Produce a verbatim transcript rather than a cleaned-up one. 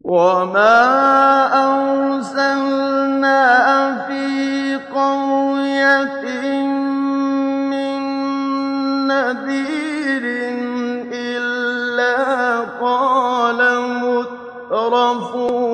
وَمَا أَرْسَلْنَا فِي قَرْيَةٍ مِّن نَّذِيرٍ إِلَّا قَالَ مُتْرَفُوهَا